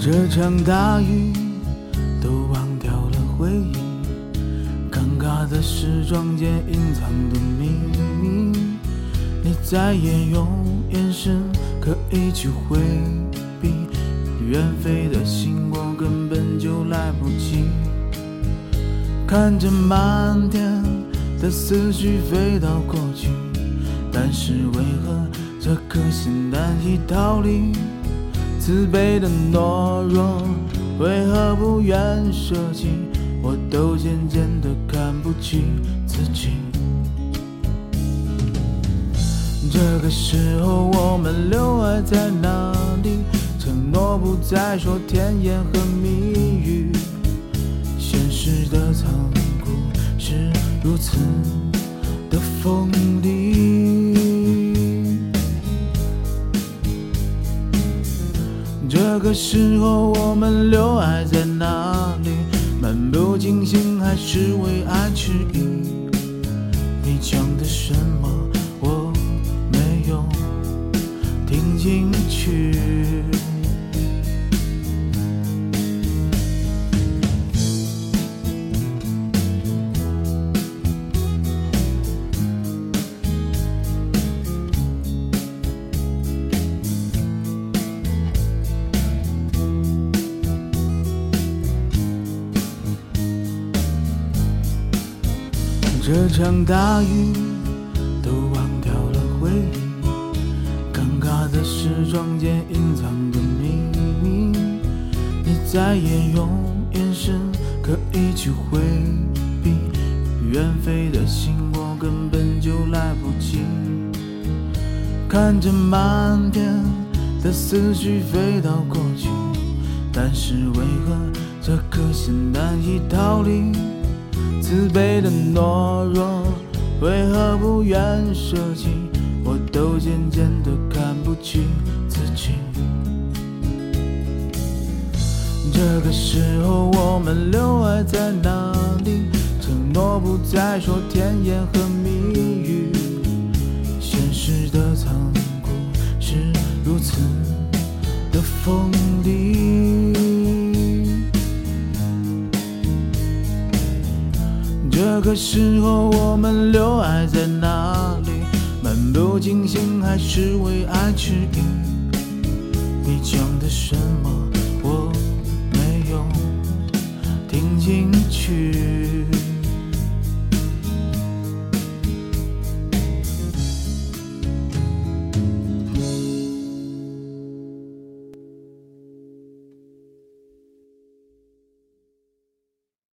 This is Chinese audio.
这场大雨都忘掉了回忆，尴尬的是庄间隐藏的秘密。你再也用眼神刻意去回避，远飞的星光根本就来不及。看着漫天的思绪飞到过去，但是为何这颗心难以逃离自卑的懦弱？为何不愿舍弃？我都渐渐地看不起自己。这个时候我们留爱在哪里？承诺不再说甜言和蜜语，现实的残酷是如此的锋利。这个时候我们留爱在哪里？漫不经心还是为爱迟疑？你讲的什么我没有听进去。这场大雨都忘掉了回忆，尴尬的是庄间隐藏的秘密。你再也用眼神刻意去回避，远飞的星光根本就来不及。看着漫天的思绪飞到过去，但是为何这颗心难以逃离自卑的懦弱？为何不愿舍弃？我都渐渐地看不起自己。这个时候我们留爱在哪里？承诺不再说甜言和蜜语，现实的残酷是如此的锋利。这个时候我们留爱在哪里？漫不经心还是为爱迟疑？你讲的什么我没有听进去。